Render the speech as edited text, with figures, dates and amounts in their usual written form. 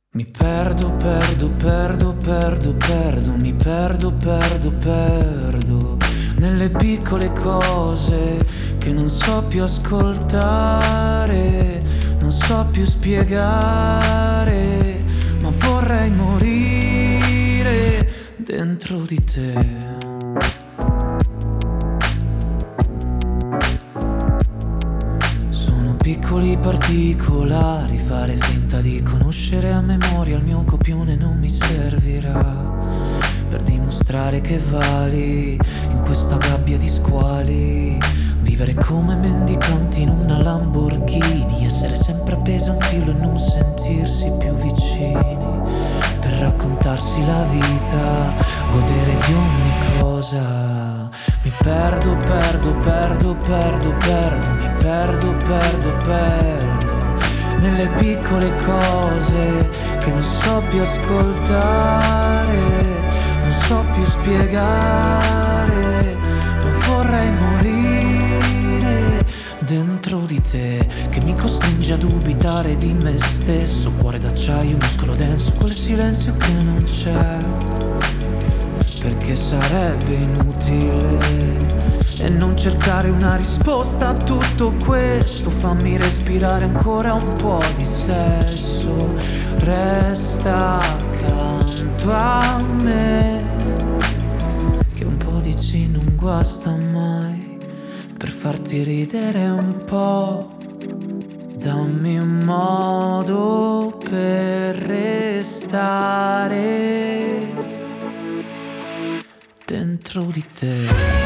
Mi perdo, perdo, perdo, perdo, perdo, mi perdo, perdo, perdo nelle piccole cose che non so più ascoltare, non so più spiegare, ma vorrei morire dentro di te. Piccoli particolari, fare finta di conoscere a memoria il mio copione non mi servirà per dimostrare che vali in questa gabbia di squali. Vivere come mendicanti in una Lamborghini, essere sempre appesi a un filo e non sentirsi più vicini, per raccontarsi la vita, godere di ogni cosa. Mi perdo, perdo, perdo, perdo, perdo, mi perdo, perdo, perdo nelle piccole cose che non so più ascoltare, non so più spiegare, ma vorrei morire dentro di te, che mi costringe a dubitare di me stesso. Cuore d'acciaio, muscolo denso, quel silenzio che non c'è, perché sarebbe inutile e non cercare una risposta a tutto questo. Fammi respirare ancora un po' di sesso, resta accanto a me, che un po' di gin non guasta mai, per farti ridere un po'. Dammi un modo per restare dentro di te.